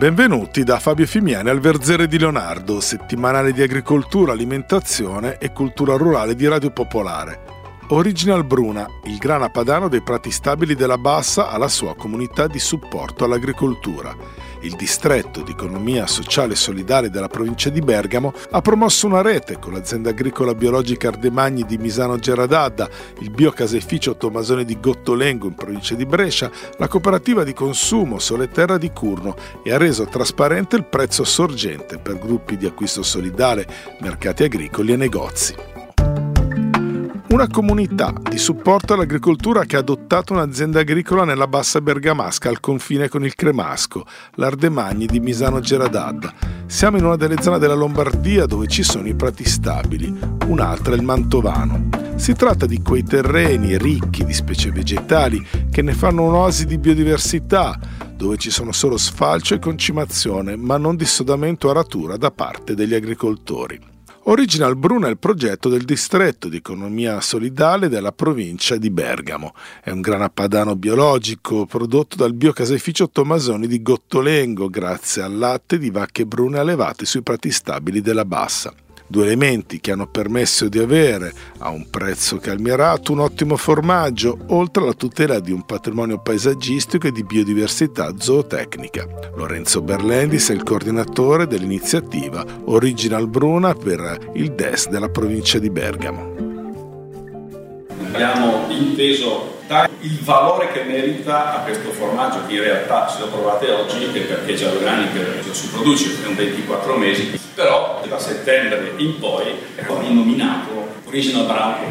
Benvenuti da Fabio Fimiani al Verzere di Leonardo, settimanale di agricoltura, alimentazione e cultura rurale di Radio Popolare. Original Bruna, il grana padano dei prati stabili della Bassa, ha la sua comunità di supporto all'agricoltura. Il distretto di economia sociale e solidale della provincia di Bergamo ha promosso una rete con l'azienda agricola biologica Ardemagni di Misano Geradadda, il biocaseificio Tommasoni di Gottolengo in provincia di Brescia, la cooperativa di consumo Sole Terra di Curno e ha reso trasparente il prezzo sorgente per gruppi di acquisto solidale, mercati agricoli e negozi. Una comunità di supporto all'agricoltura che ha adottato un'azienda agricola nella Bassa Bergamasca al confine con il Cremasco, l'Ardemagni di Misano Geradadda. Siamo in una delle zone della Lombardia dove ci sono i prati stabili, un'altra è il Mantovano. Si tratta di quei terreni ricchi di specie vegetali che ne fanno un'oasi di biodiversità, dove ci sono solo sfalcio e concimazione, ma non dissodamento o aratura da parte degli agricoltori. Original Bruna è il progetto del distretto di economia solidale della provincia di Bergamo. È un grana padano biologico prodotto dal biocaseificio Tommasoni di Gottolengo grazie al latte di vacche brune allevate sui prati stabili della Bassa. Due elementi che hanno permesso di avere, a un prezzo calmierato, un ottimo formaggio, oltre alla tutela di un patrimonio paesaggistico e di biodiversità zootecnica. Lorenzo Berlendis è il coordinatore dell'iniziativa Original Bruna per il DES della provincia di Bergamo. Abbiamo inteso dare il valore che merita a questo formaggio, che in realtà, se lo provate oggi, è perché già grani che si produce, è un 24 mesi, però da settembre in poi è rinominato Original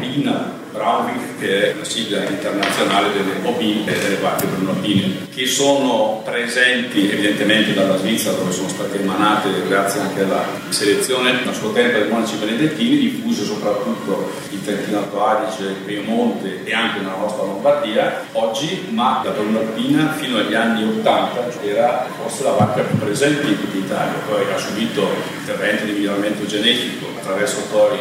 Braunwig, che è la sigla internazionale delle bovine e delle vacche brunopine, che sono presenti evidentemente dalla Svizzera, dove sono state emanate grazie anche alla selezione a suo tempo dei monaci benedettini, diffuse soprattutto in Trentino Alto Adige, in Piemonte e anche nella nostra Lombardia oggi, ma la brunopina fino agli anni 80 era forse la vacca più presente in tutta Italia, poi ha subito interventi di miglioramento genetico attraverso tori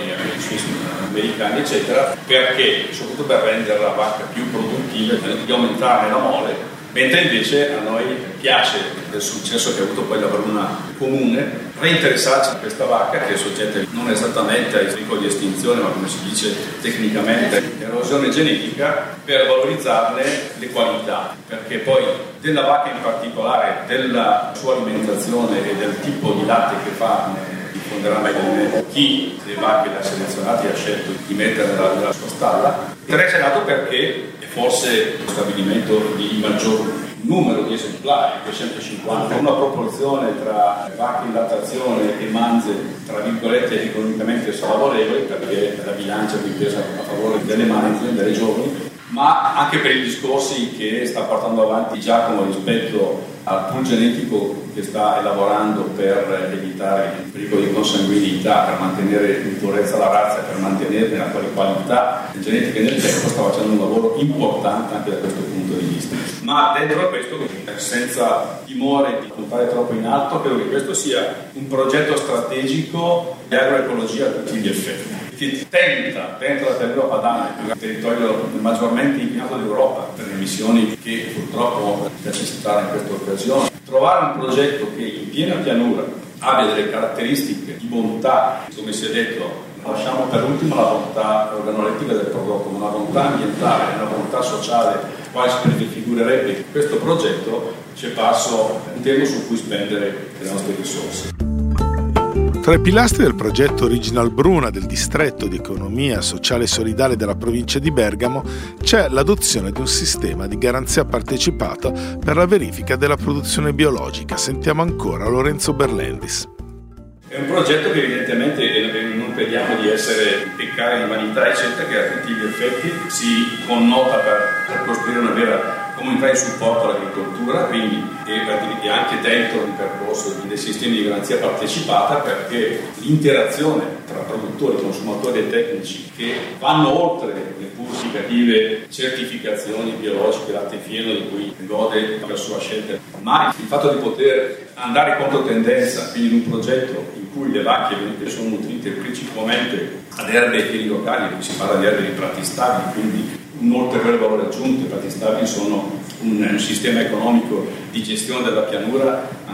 americani eccetera, perché soprattutto per rendere la vacca più produttiva e di aumentare la mole, mentre invece a noi piace del successo che ha avuto poi la bruna comune reinteressarci a questa vacca che è soggetta non esattamente ai pericoli di estinzione, ma come si dice tecnicamente erosione genetica, per valorizzarne le qualità, perché poi della vacca in particolare, della sua alimentazione e del tipo di latte che fa diffonderà meglio di me chi le vacche le ha selezionate e ha scelto di mettere nella sua stalla. Interesse è nato perché è forse lo stabilimento di maggior numero di esemplari, 250, una proporzione tra vacche in lattazione e manze tra virgolette economicamente favorevoli, perché la bilancia è intesa a favore delle manze, delle giovani, ma anche per i discorsi che sta portando avanti Giacomo rispetto al pool genetico che sta elaborando per evitare il pericolo di consanguinità, per mantenere in purezza la razza, per mantenerne la qualità genetica nel tempo. Sta facendo un lavoro importante anche da questo punto di vista. Ma dentro a questo, senza timore di puntare troppo in alto, credo che questo sia un progetto strategico di agroecologia a tutti gli effetti, che tenta la pianura padana, il territorio maggiormente inquinato d'Europa per le emissioni che purtroppo piace citare in questa occasione, trovare un progetto che in piena pianura abbia delle caratteristiche di bontà, come si è detto, lasciamo per ultimo la bontà organolettica del prodotto, ma la bontà ambientale, la bontà sociale, quale si prefigurerebbe questo progetto, c'è parso un tema su cui spendere le nostre risorse. Tra i pilastri del progetto Original Bruna del distretto di economia sociale e solidale della provincia di Bergamo c'è l'adozione di un sistema di garanzia partecipata per la verifica della produzione biologica. Sentiamo ancora Lorenzo Berlendis. È un progetto che evidentemente non crediamo di essere peccare di vanità eccetera, che a tutti gli effetti si connota per costruire una vera comunità di supporto all'agricoltura, quindi è anche dentro il percorso dei sistemi di garanzia partecipata, perché l'interazione tra produttori, consumatori e tecnici che vanno oltre le pur significative certificazioni biologiche, latte e fieno di cui gode per sua scelta, ma il fatto di poter andare contro tendenza, quindi in un progetto in cui le vacche sono nutrite principalmente ad erbe e fieni locali, qui si parla di erbe di prati stabili, quindi un ulteriore valore aggiunto. I prati stabili sono un sistema economico di gestione della pianura anche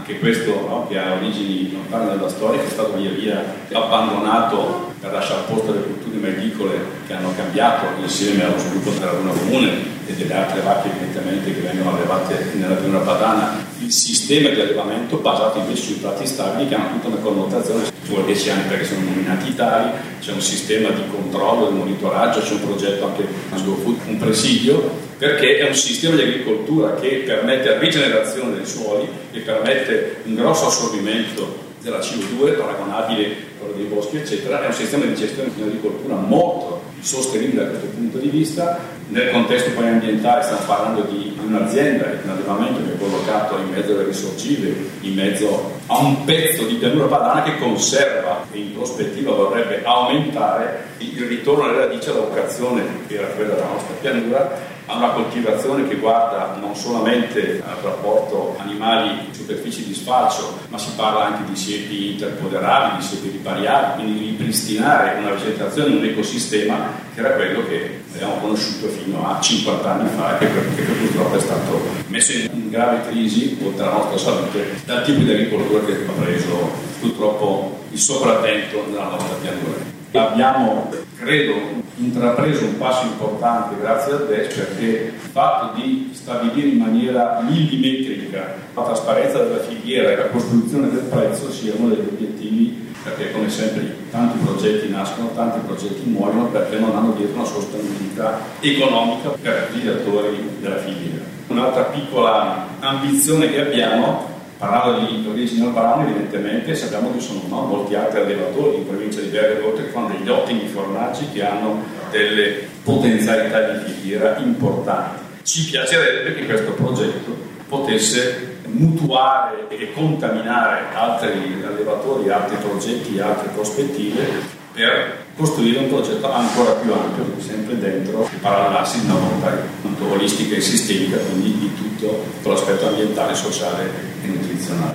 anche questo, no, che ha origini lontane dalla storia, che è stato via via abbandonato per lasciare posto alle culture medicole che hanno cambiato insieme allo sviluppo della laguna comune e delle altre vacche evidentemente che vengono allevate nella pianura padana, il sistema di allevamento basato invece sui prati stabili che hanno tutta una connotazione, ci vuole 10 anni perché sono nominati tali, c'è un sistema di controllo, di monitoraggio, c'è un progetto anche un presidio, perché è un sistema di agricoltura che permette rigenerazione dei suoli, che permette un grosso assorbimento della CO2 paragonabile a quello dei boschi eccetera. È un sistema di gestione di agricoltura molto sostenibile da questo punto di vista. Nel contesto poi ambientale stiamo parlando di un'azienda, di un allevamento che è collocato in mezzo alle risorgive, in mezzo a un pezzo di pianura padana che conserva e in prospettiva vorrebbe aumentare il ritorno alle radici, alla vocazione che era quella della nostra pianura, a una coltivazione che guarda non solamente al rapporto animali-superfici di sfalcio, ma si parla anche di siepi interpoderabili, di siepi ripariabili, quindi di ripristinare una vegetazione, un ecosistema che era quello che abbiamo conosciuto fino a 50 anni fa e che purtroppo è stato messo in grave crisi, oltre alla nostra salute, dal tipo di agricoltura che ha preso purtroppo il sopravvento nella nostra pianura. Abbiamo, credo, intrapreso un passo importante grazie al DES, perché il fatto di stabilire in maniera millimetrica la trasparenza della filiera e la costruzione del prezzo sia uno degli obiettivi, perché come sempre tanti progetti nascono, tanti progetti muoiono perché non hanno dietro una sostenibilità economica per gli attori della filiera. Un'altra piccola ambizione che abbiamo, parlando di Original Brown, evidentemente sappiamo che sono molti altri allevatori in provincia di Bergamo che fanno degli ottimi formaggi che hanno delle potenzialità di filiera importanti. Ci piacerebbe che questo progetto potesse mutuare e contaminare altri allevatori, altri progetti, altre prospettive per costruire un progetto ancora più ampio, sempre dentro il parallelarsi di una volontà olistica e sistemica, quindi di tutto l'aspetto ambientale, sociale e nutrizionale.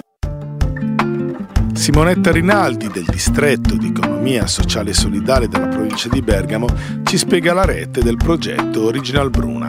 Simonetta Rinaldi del distretto di economia sociale e solidale della provincia di Bergamo ci spiega la rete del progetto Original Bruna.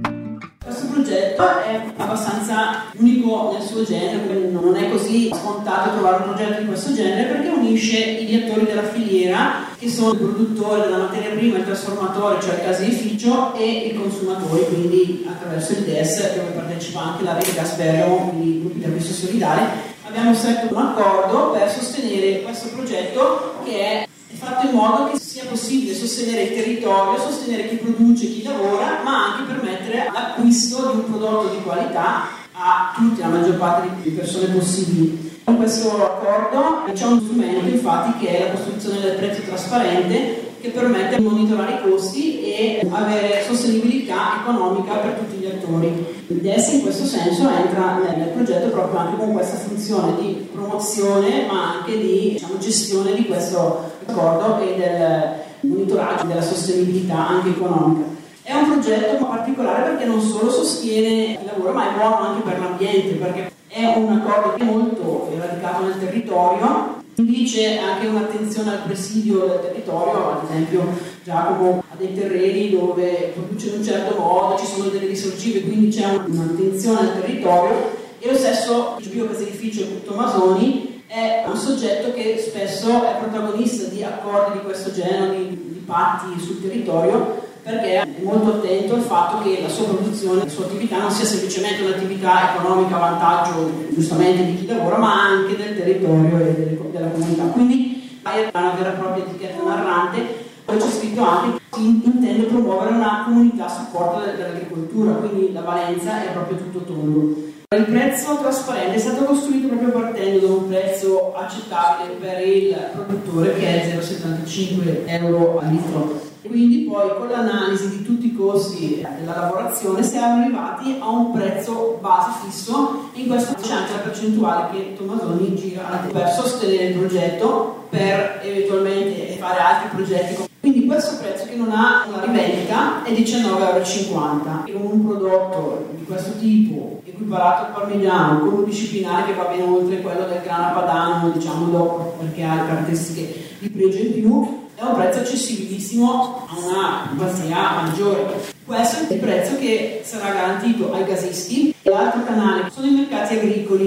Questo progetto è abbastanza unico nel suo genere, quindi non è così scontato trovare un progetto di questo genere, perché unisce gli attori della filiera, che sono il produttore della materia prima, il trasformatore, cioè il caseificio, e i consumatori, quindi attraverso il DES, dove partecipa anche la rete Gas Bergamo, quindi i gruppi di acquisto solidale. Abbiamo stretto un accordo per sostenere questo progetto, che è fatto in modo che sia possibile sostenere il territorio, sostenere chi produce, chi lavora, ma anche permettere l'acquisto di un prodotto di qualità a tutti, la maggior parte di persone possibili. In questo accordo c'è uno strumento, infatti, che è la costruzione del prezzo trasparente, che permette di monitorare i costi e avere sostenibilità economica per tutti gli attori. Il DES in questo senso entra nel progetto proprio anche con questa funzione di promozione, ma anche di gestione di questo accordo e del monitoraggio della sostenibilità anche economica. È un progetto particolare perché non solo sostiene il lavoro, ma è buono anche per l'ambiente, perché è un accordo che è molto radicato nel territorio. Dice anche un'attenzione al presidio del territorio, ad esempio Giacomo ha dei terreni dove produce in un certo modo, ci sono delle risorgive, quindi c'è un'attenzione al territorio. E lo stesso il biocaseificio Tomasoni è un soggetto che spesso è protagonista di accordi di questo genere, di patti sul territorio, perché è molto attento al fatto che la sua produzione, la sua attività non sia semplicemente un'attività economica a vantaggio giustamente di chi lavora, ma anche del territorio e della comunità. Quindi è una vera e propria etichetta narrante, dove c'è scritto anche che si intende promuovere una comunità a supporto dell'agricoltura, quindi la valenza è proprio tutto tondo. Il prezzo trasparente è stato costruito proprio partendo da un prezzo accettabile per il produttore, che è 0,75 euro al litro. Quindi poi con l'analisi di tutti i costi della lavorazione siamo arrivati a un prezzo base fisso, e in questo c'è anche la percentuale che Tomasoni gira per sostenere il progetto, per eventualmente fare altri progetti. Quindi questo prezzo, che non ha una rivendita, è 19,50 euro. Con un prodotto di questo tipo, equiparato al parmigiano, con un disciplinare che va ben oltre quello del grana padano, diciamo dopo, perché ha le caratteristiche di pregio in più, è un prezzo accessibilissimo a una platea maggiore. Questo è il prezzo che sarà garantito ai gasisti. L'altro canale sono i mercati agricoli,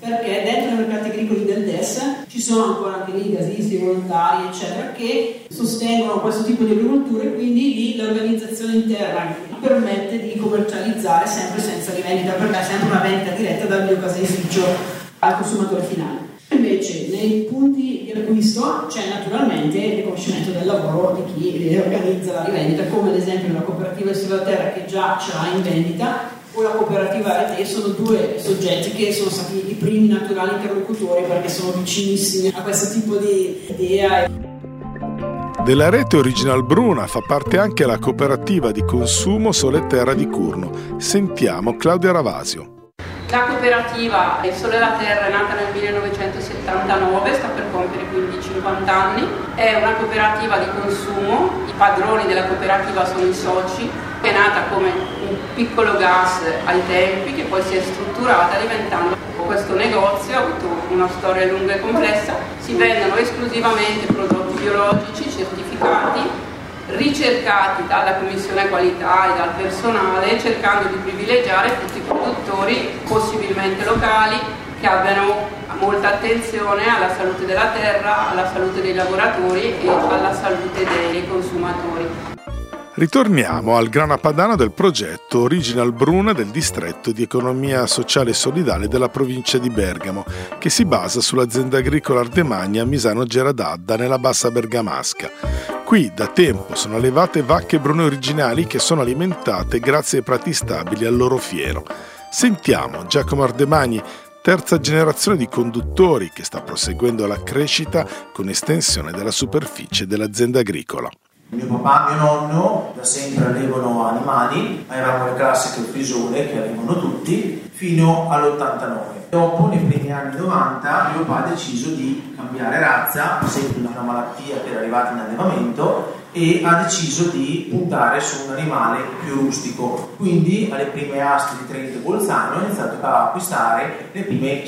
perché dentro i mercati agricoli del DES ci sono ancora anche lì gasisti, volontari, eccetera, che sostengono questo tipo di agricoltura e quindi lì l'organizzazione interna permette di commercializzare sempre senza rivendita, perché è sempre una vendita diretta dal biocaseificio al consumatore finale. Invece nei punti di acquisto c'è naturalmente il riconoscimento del lavoro di chi organizza la rivendita, come ad esempio la cooperativa sulla terra che già ce l'ha in vendita, o la cooperativa RT. Sono due soggetti che sono stati i primi naturali interlocutori perché sono vicinissimi a questo tipo di idea. Della rete Original Bruna fa parte anche la cooperativa di consumo Sole Terra di Curno. Sentiamo Claudia Ravasio. La cooperativa Il Sole e la Terra è nata nel 1979, sta per compiere quindi 50 anni, è una cooperativa di consumo, i padroni della cooperativa sono i soci, è nata come un piccolo gas ai tempi che poi si è strutturata diventando questo negozio, ha avuto una storia lunga e complessa, si vendono esclusivamente prodotti biologici certificati, ricercati dalla commissione qualità e dal personale, cercando di privilegiare tutti i produttori possibilmente locali che abbiano molta attenzione alla salute della terra, alla salute dei lavoratori e alla salute dei consumatori. Ritorniamo al grana padano del progetto Original Bruna del distretto di economia sociale e solidale della provincia di Bergamo, che si basa sull'azienda agricola Ardemagna Misano Geradadda nella bassa bergamasca. Qui da tempo sono allevate vacche brune originali che sono alimentate grazie ai prati stabili al loro fieno. Sentiamo Giacomo Ardemagni, terza generazione di conduttori che sta proseguendo la crescita con estensione della superficie dell'azienda agricola. Mio papà e mio nonno da sempre allevano animali, avevamo le classiche frisone che allevano tutti, fino all'89. Dopo, nei primi anni 90, mio papà ha deciso di cambiare razza, sempre una malattia che era arrivata in allevamento, e ha deciso di puntare su un animale più rustico. Quindi alle prime aste di Trento e Bolzano ha iniziato a acquistare le prime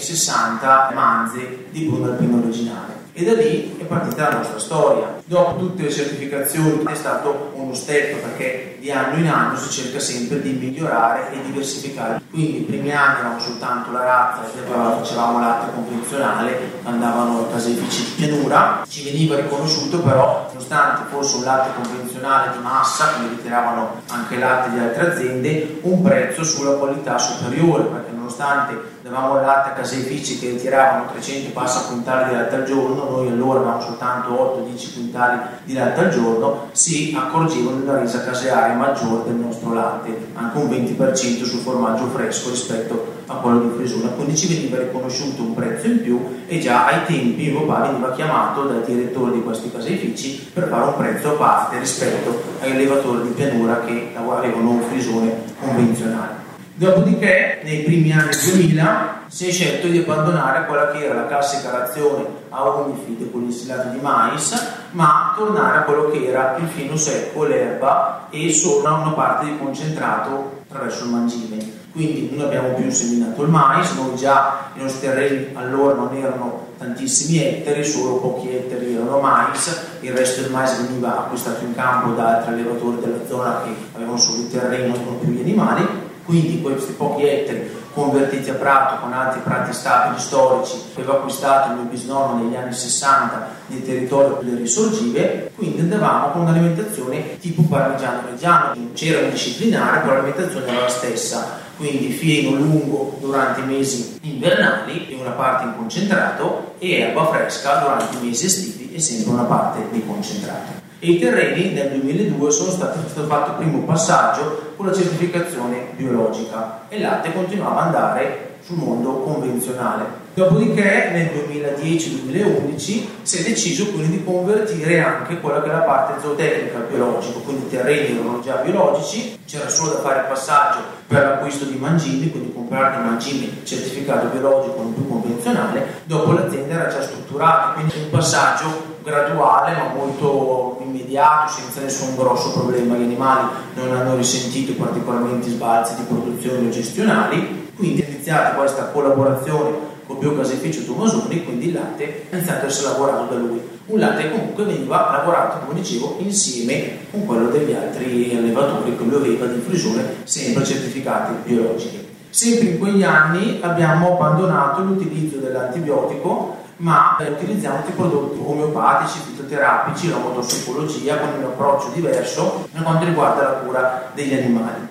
60 manze di Bruno Alpino originale. E da lì è partita la nostra storia. Dopo tutte le certificazioni è stato uno step, perché di anno in anno si cerca sempre di migliorare e diversificare. Quindi i primi anni avevamo soltanto la razza, facevamo latte convenzionale, andavano ai caseifici di pianura, ci veniva riconosciuto però, nonostante fosse un latte convenzionale di massa, come ritiravano anche il latte di altre aziende, un prezzo sulla qualità superiore, perché nonostante avevamo il latte a caseifici che tiravano 300 passa quintali di latte al giorno, noi allora avevamo soltanto 8-10 quintali di latte al giorno, si accorgevano di una resa casearia maggiore del nostro latte, anche un 20% sul formaggio fresco rispetto a quello di Frisona, quindi ci veniva riconosciuto un prezzo in più e già ai tempi mio papà veniva chiamato dal direttore di questi caseifici per fare un prezzo a parte rispetto agli allevatori di pianura che avevano un frisone convenzionale. Dopodiché, nei primi anni 2000, si è scelto di abbandonare quella che era la classica razione a Unifid con l'insilato di mais, ma tornare a quello che era il fieno secco, l'erba e solo una parte di concentrato attraverso il mangime. Quindi non abbiamo più seminato il mais, noi già i nostri terreni allora non erano tantissimi ettari, solo pochi ettari erano mais, il resto del mais veniva acquistato in campo da altri allevatori della zona che avevano solo il terreno e non più gli animali. Quindi questi pochi ettari convertiti a prato con altri prati stabili storici che aveva acquistato il mio bisnonno negli anni 60 nel territorio delle risorgive, quindi andavamo con un'alimentazione tipo parmigiano reggiano, non c'era un disciplinare, però l'alimentazione era la stessa, quindi fieno lungo durante i mesi invernali e una parte in concentrato e erba fresca durante i mesi estivi e sempre una parte di concentrato. E i terreni nel 2002 sono stato fatto il primo passaggio con la certificazione biologica e il latte continuava ad andare sul mondo convenzionale. Dopodiché nel 2010-2011 si è deciso quindi di convertire anche quella che è la parte zootecnica al biologico, quindi i terreni erano già biologici, c'era solo da fare il passaggio per l'acquisto di mangimi, quindi comprare dei mangimi certificato biologico non più convenzionale, dopo l'azienda era già strutturata, quindi un passaggio graduale ma molto immediato, senza nessun grosso problema. Gli animali non hanno risentito particolarmente sbalzi di produzione o gestionali, quindi è iniziata questa collaborazione col biocaseificio Tomasoni, quindi il latte è iniziato a essere lavorato da lui, un latte che comunque veniva lavorato, come dicevo, insieme con quello degli altri allevatori che lui aveva di Frisone, sempre certificati biologici. Sempre in quegli anni abbiamo abbandonato l'utilizzo dell'antibiotico, ma utilizziamo altri prodotti omeopatici, fitoterapici, la motossicologia, con un approccio diverso per quanto riguarda la cura degli animali.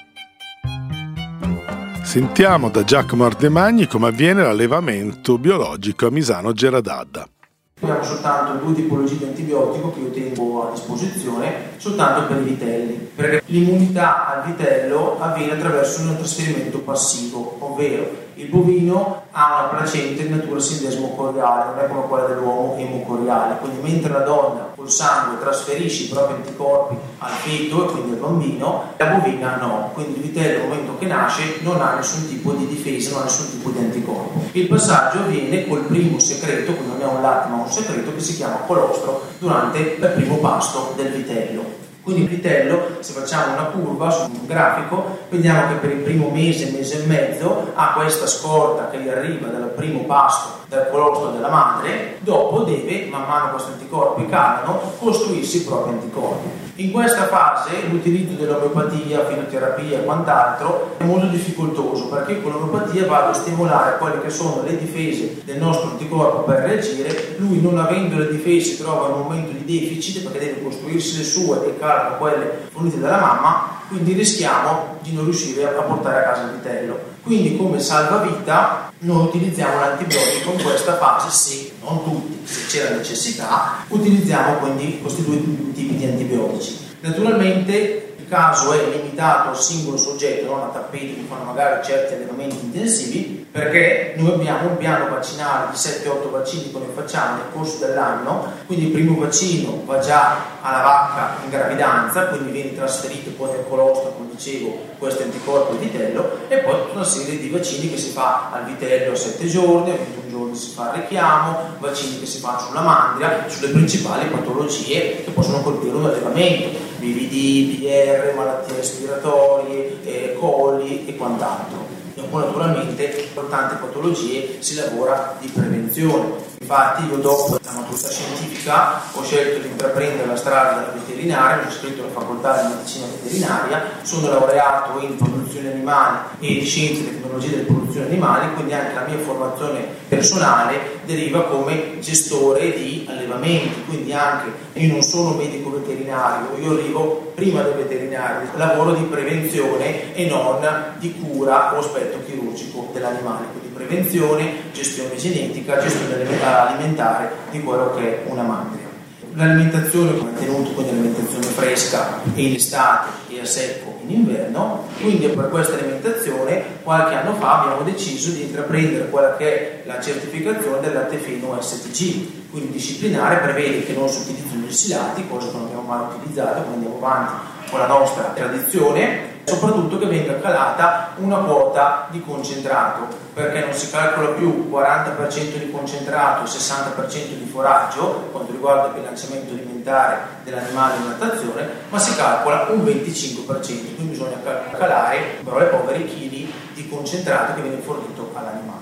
Sentiamo da Giacomo Ardemagni come avviene l'allevamento biologico a Misano Geradadda. Abbiamo soltanto 2 tipologie di antibiotico che io tengo a disposizione soltanto per i vitelli, perché l'immunità al vitello avviene attraverso un trasferimento passivo, ovvero il bovino ha una placenta in natura sindesmo-coriale, non è come quella dell'uomo emocoriale, quindi mentre la donna col sangue trasferisce i propri anticorpi al feto e quindi al bambino, la bovina no, quindi il vitello al momento che nasce non ha nessun tipo di difesa, non ha nessun tipo di anticorpo. Il passaggio avviene col primo secreto, quindi non è un latte ma un secreto che si chiama colostro durante il primo pasto del vitello. Quindi il vitello, se facciamo una curva su un grafico, vediamo che per il primo mese e mezzo ha questa scorta che gli arriva dal primo pasto dal colostro della madre, dopo deve, man mano questi anticorpi calano, costruirsi i propri anticorpi. In questa fase l'utilizzo dell'omeopatia, fitoterapia e quant'altro è molto difficoltoso, perché con l'omeopatia vado a stimolare quelle che sono le difese del nostro anticorpo per reagire. Lui, non avendo le difese, si trova in un momento di deficit perché deve costruirsi le sue e calano quelle fornite dalla mamma, quindi rischiamo di non riuscire a portare a casa il vitello. Quindi come salvavita noi utilizziamo l'antibiotico in questa fase, se non tutti, se c'è la necessità, utilizziamo quindi questi 2 tipi di antibiotici. Naturalmente il caso è limitato al singolo soggetto, non a tappeti che fanno magari certi allevamenti intensivi, perché noi abbiamo un piano vaccinale di 7-8 vaccini che noi facciamo nel corso dell'anno, quindi il primo vaccino va già alla vacca in gravidanza, quindi viene trasferito poi nel colostro, come dicevo, questo anticorpo al vitello, e poi tutta una serie di vaccini che si fa al vitello a 7 giorni, a 21 giorni si fa il richiamo, vaccini che si fanno sulla mandria, sulle principali patologie che possono colpire un allevamento, BVD, PR, malattie respiratorie, coli e quant'altro. Dopo naturalmente per tante patologie si lavora di prevenzione. Infatti io dopo la maturità scientifica ho scelto di intraprendere la strada della veterinaria, ho iscritto alla facoltà di medicina veterinaria, sono laureato in produzione animale e scienze e tecnologie delle produzioni animali, quindi anche la mia formazione personale deriva come gestore di allevamenti, quindi anche io non sono medico veterinario, io arrivo prima del veterinario, lavoro di prevenzione e non di cura o aspetto chirurgico dell'animale, quindi prevenzione, gestione genetica, gestione alimentare di quello che è una mandria. L'alimentazione è mantenuta, quindi l'alimentazione fresca e in estate e a secco in inverno, quindi per questa alimentazione qualche anno fa abbiamo deciso di intraprendere quella che è la certificazione del latte fino STG, quindi disciplinare prevede che non si utilizzino gli essilati, cosa che non abbiamo mai utilizzato, quindi andiamo avanti con la nostra tradizione, soprattutto che venga calata una quota di concentrato, perché non si calcola più 40% di concentrato e 60% di foraggio quanto riguarda il bilanciamento alimentare dell'animale in lattazione, ma si calcola un 25%, quindi bisogna calare però le poveri chili di concentrato che viene fornito all'animale.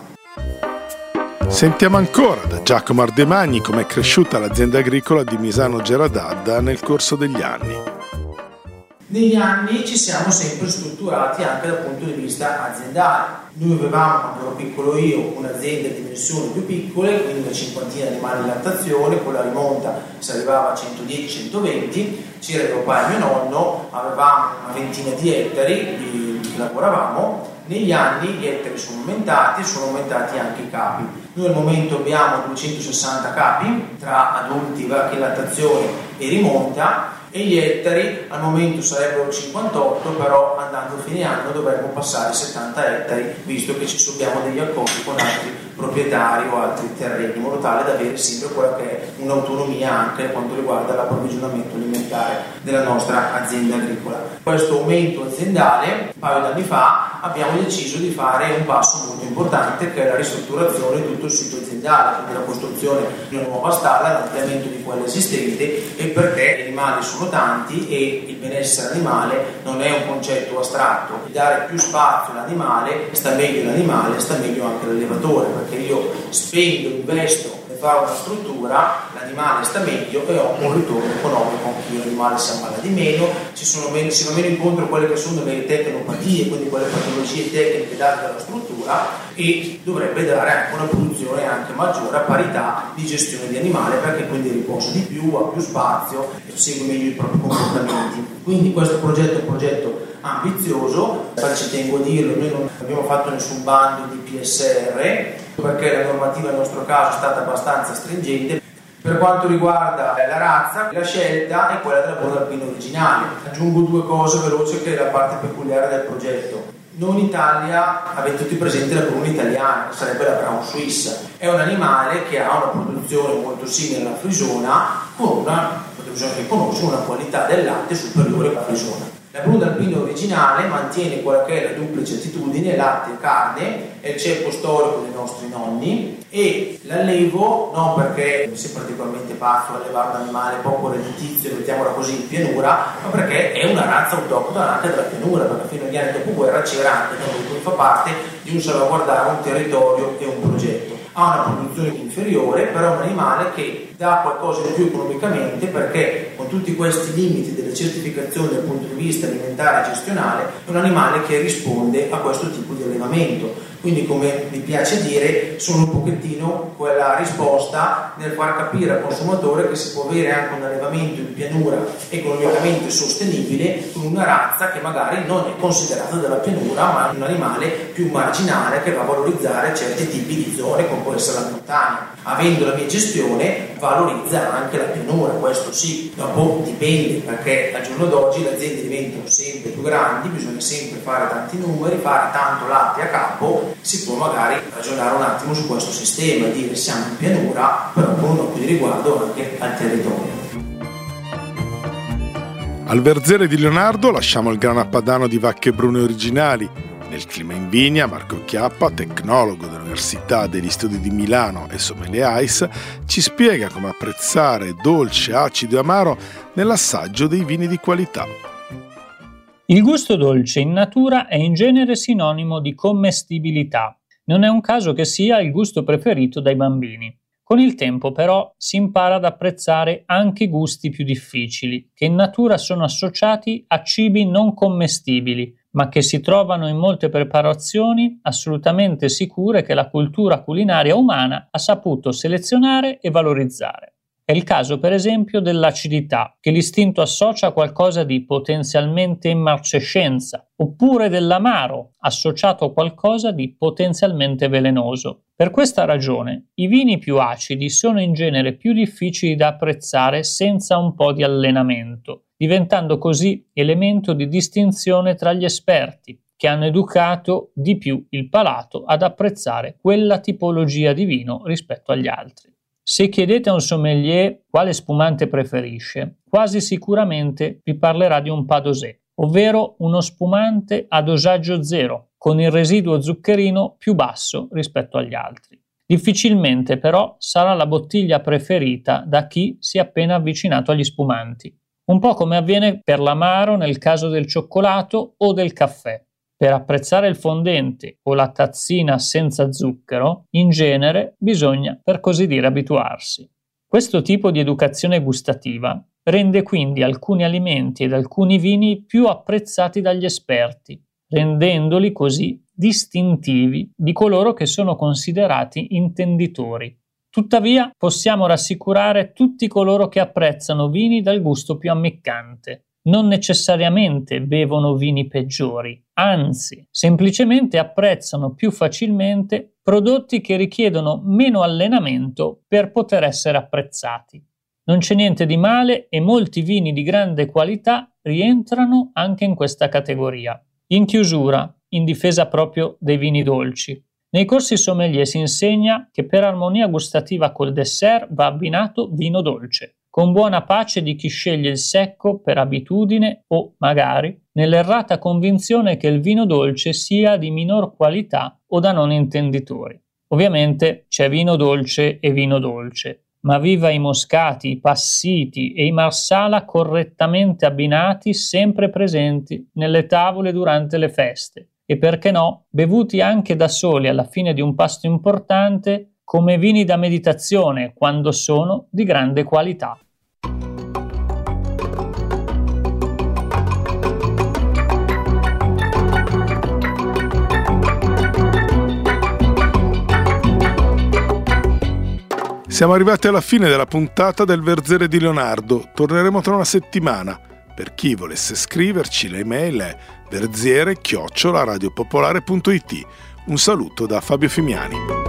Sentiamo ancora da Giacomo Ardemagni come è cresciuta l'azienda agricola di Misano Geradadda nel corso degli anni. Negli anni ci siamo sempre strutturati anche dal punto di vista aziendale. Noi avevamo, quando ero piccolo io, un'azienda di dimensioni più piccole, quindi una cinquantina di animali in lattazione, con la rimonta si arrivava a 110-120, c'era mio papà e mio nonno, avevamo una ventina di ettari che lavoravamo. Negli anni gli ettari sono aumentati anche i capi. Noi al momento abbiamo 260 capi tra adulti, vacche, lattazione e rimonta, e gli ettari al momento sarebbero 58, però andando a fine anno dovremmo passare 70 ettari, visto che ci abbiamo degli accordi con altri proprietari o altri terreni, in modo tale da avere sempre quella che è un'autonomia anche per quanto riguarda l'approvvigionamento alimentare della nostra azienda agricola. Questo aumento aziendale, un paio d'anni fa, abbiamo deciso di fare un passo molto importante, che è la ristrutturazione di tutto il sito aziendale, quindi la costruzione di una nuova stalla, l'ampliamento di quella esistente, e perché gli animali sono tanti e il benessere animale non è un concetto astratto. Dare più spazio all'animale, sta meglio l'animale, sta meglio anche l'allevatore, perché io spendo, investo fare una struttura, l'animale sta meglio e ho un ritorno economico anch'io, l'animale si ammala di meno, si va meno incontro a quelle che sono le tecnopatie, quindi quelle patologie tecniche date dalla struttura, e dovrebbe dare anche una produzione anche maggiore a parità di gestione di animale, perché quindi riposa di più, ha più spazio e segue meglio i propri comportamenti. Quindi questo progetto è un progetto ambizioso, ci tengo a dirlo, noi non abbiamo fatto nessun bando di PSR perché la normativa nel nostro caso è stata abbastanza stringente. Per quanto riguarda la razza, la scelta è quella della Bruna Alpina originale. Aggiungo due cose veloci che è la parte peculiare del progetto. Noi in Italia avete tutti presente la Bruna italiana, che sarebbe la Brown Swiss. È un animale che ha una produzione molto simile alla frisona, con bisogna riconoscere una qualità del latte superiore alla frisona. La Bruna Alpina originale mantiene quella che è la duplice attitudine, latte e carne, è il ceppo storico dei nostri nonni, e l'allevo non perché sia particolarmente pazzo allevare un animale poco redditizio, mettiamola così, in pianura, ma perché è una razza autoctona anche della pianura, perché fino agli anni dopoguerra c'era anche noi, fa parte di un salvaguardare un territorio e un progetto. Ha una produzione inferiore, però è un animale che dà qualcosa di più economicamente, perché con tutti questi limiti delle certificazioni dal punto di vista alimentare e gestionale è un animale che risponde a questo tipo di allevamento. Quindi, come mi piace dire, sono un pochettino quella risposta nel far capire al consumatore che si può avere anche un allevamento in pianura economicamente sostenibile con una razza che magari non è considerata dalla pianura, ma è un animale più marginale che va a valorizzare certi tipi di zone, come può essere la montagna. Avendo la mia gestione valorizza anche la pianura, questo sì. Dopo dipende, perché al giorno d'oggi le aziende diventano sempre più grandi, bisogna sempre fare tanti numeri, fare tanto latte a capo. Si può magari ragionare un attimo su questo sistema e dire siamo in pianura, però con un occhio di riguardo anche al territorio. Al verzere di Leonardo lasciamo il grana padano di vacche brune originali. Nel clima in vigna, Marco Chiappa, tecnologo dell'Università degli Studi di Milano e sommelier ICE, ci spiega come apprezzare dolce, acido e amaro nell'assaggio dei vini di qualità. Il gusto dolce in natura è in genere sinonimo di commestibilità. Non è un caso che sia il gusto preferito dai bambini. Con il tempo, però, si impara ad apprezzare anche i gusti più difficili, che in natura sono associati a cibi non commestibili, ma che si trovano in molte preparazioni assolutamente sicure che la cultura culinaria umana ha saputo selezionare e valorizzare. È il caso, per esempio, dell'acidità, che l'istinto associa a qualcosa di potenzialmente immarcescenza, oppure dell'amaro, associato a qualcosa di potenzialmente velenoso. Per questa ragione, i vini più acidi sono in genere più difficili da apprezzare senza un po' di allenamento, diventando così elemento di distinzione tra gli esperti, che hanno educato di più il palato ad apprezzare quella tipologia di vino rispetto agli altri. Se chiedete a un sommelier quale spumante preferisce, quasi sicuramente vi parlerà di un Pas d'Osé, ovvero uno spumante a dosaggio zero, con il residuo zuccherino più basso rispetto agli altri. Difficilmente però sarà la bottiglia preferita da chi si è appena avvicinato agli spumanti. Un po' come avviene per l'amaro nel caso del cioccolato o del caffè. Per apprezzare il fondente o la tazzina senza zucchero, in genere bisogna, per così dire, abituarsi. Questo tipo di educazione gustativa rende quindi alcuni alimenti ed alcuni vini più apprezzati dagli esperti, rendendoli così distintivi di coloro che sono considerati intenditori. Tuttavia, possiamo rassicurare tutti coloro che apprezzano vini dal gusto più ammiccante. Non necessariamente bevono vini peggiori, anzi, semplicemente apprezzano più facilmente prodotti che richiedono meno allenamento per poter essere apprezzati. Non c'è niente di male e molti vini di grande qualità rientrano anche in questa categoria. In chiusura, in difesa proprio dei vini dolci, nei corsi sommelier si insegna che per armonia gustativa col dessert va abbinato vino dolce, con buona pace di chi sceglie il secco per abitudine o, magari, nell'errata convinzione che il vino dolce sia di minor qualità o da non intenditori. Ovviamente c'è vino dolce e vino dolce, ma viva i moscati, i passiti e i marsala correttamente abbinati, sempre presenti nelle tavole durante le feste, e perché no, bevuti anche da soli alla fine di un pasto importante come vini da meditazione quando sono di grande qualità. Siamo arrivati alla fine della puntata del Verzere di Leonardo. Torneremo tra una settimana. Per chi volesse scriverci, l'email è verziere@radiopopolare.it. Un saluto da Fabio Fimiani.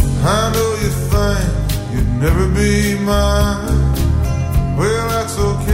Never be mine. Well, that's okay.